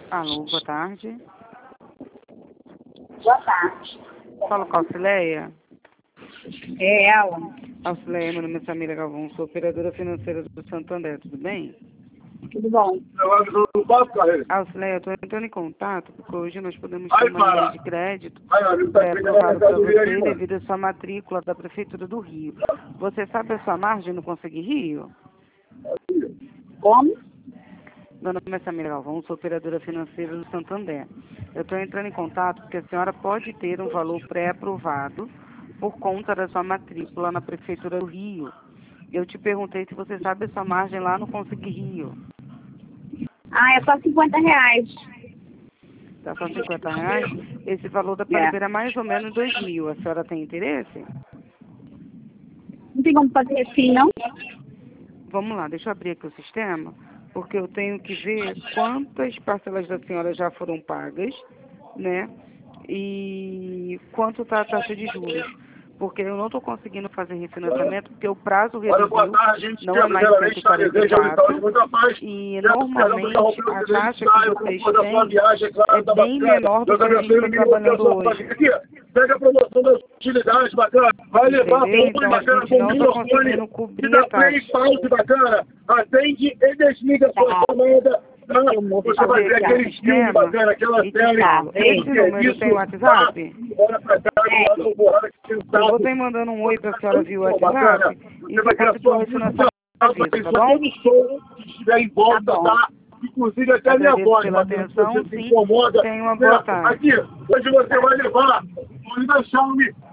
Alô, boa tarde. Boa tarde. Falo com a Auxileia. É ela. Auxileia, meu nome é Samira Galvão, sou operadora financeira do Santander, tudo bem? Tudo bom? Auxileia, eu estou entrando em contato porque hoje nós podemos ter uma linha de crédito aprovada para você devido à sua matrícula da Prefeitura do Rio. Você sabe a sua margem no Consegue Rio? Como? Meu nome é Samira Galvão, sou operadora financeira do Santander. Eu estou entrando em contato porque a senhora pode ter um valor pré-aprovado por conta da sua matrícula na Prefeitura do Rio. Eu te perguntei se você sabe a sua margem lá no Consegue Rio. Ah, é só R$50. Tá só R$50? Esse valor dá para liberar mais ou menos 2.000. A senhora tem interesse? Não tem como fazer assim, não? Vamos lá, deixa eu abrir aqui o sistema, porque eu tenho que ver quantas parcelas da senhora já foram pagas, né? E quanto está a taxa de juros. Porque eu não estou conseguindo fazer refinanciamento, porque o prazo reduziu, não é mais 144, e normalmente a taxa que vocês têm é bem menor do que a gente está trabalhando hoje. Pega a promoção da utilidade bacana, vai levar bomba então, bacana, a gente não está conseguindo cobrir a taxa. pause bacana, atende e desliga sua tomada. Você vai ver aquele filme bacana, aquela tela. Esse número tem WhatsApp? Bora pra cá, Eu vou estar mandando um oi para a senhora via WhatsApp e você conseguiu o refinanciamento, tá bom? Se estiver em volta, tá? Inclusive até a minha voz, pela atenção, sim. Tenha uma boa tarde. Aqui, hoje você vai levar o Xiaomi